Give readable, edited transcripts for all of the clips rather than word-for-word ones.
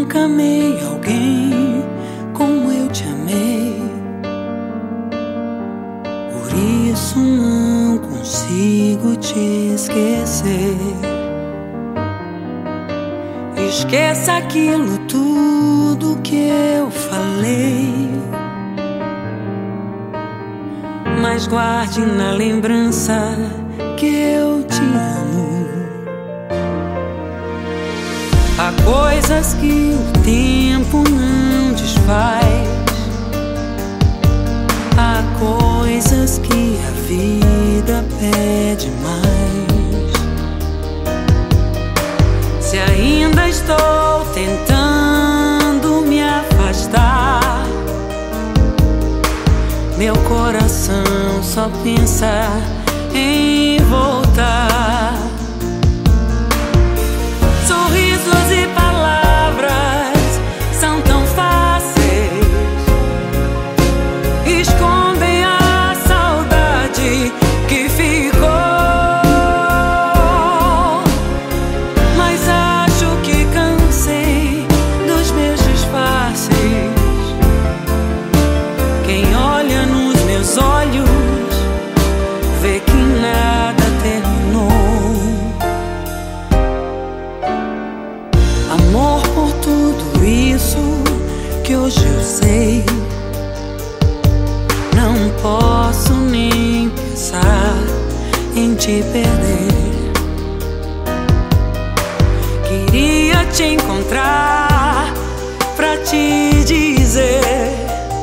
nunca amei alguém como eu te amei. Por isso não consigo te esquecer. Esqueça aquilo tudo que eu falei, mas guarde na lembrança que eu te amo. Há coisas que o tempo não desfaz, há coisas que a vida pede mais. Se ainda estou tentando me afastar, meu coração só pensa em voltar. Sorrisos e palavras são tão fáceis, escondem a saudade que ficou. Mas acho que cansei dos meus disfarces. Quem olha nos meus olhos vê que nada terminou. Amor, por tudo isso que hoje eu sei, não posso nem pensar em te perder. Queria te encontrar pra te dizer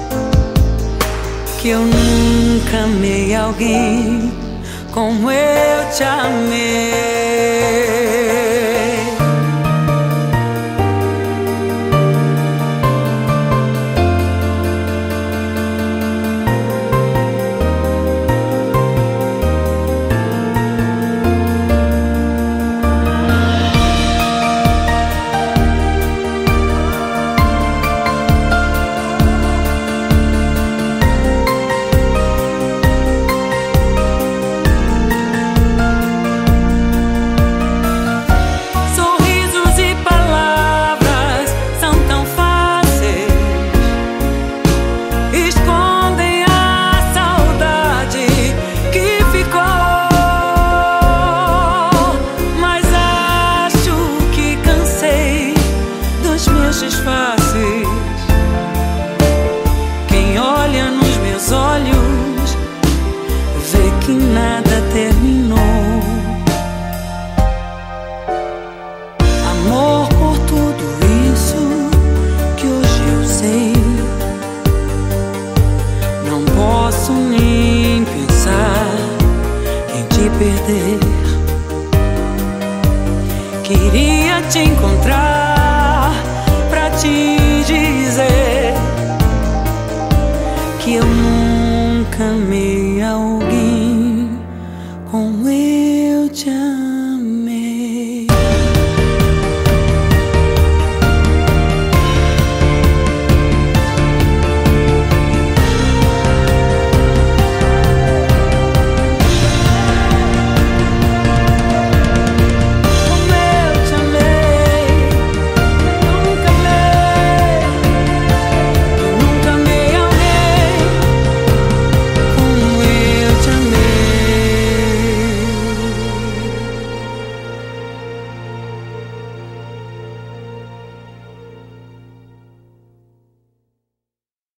que eu nunca amei alguém como eu te amei. Disfarce.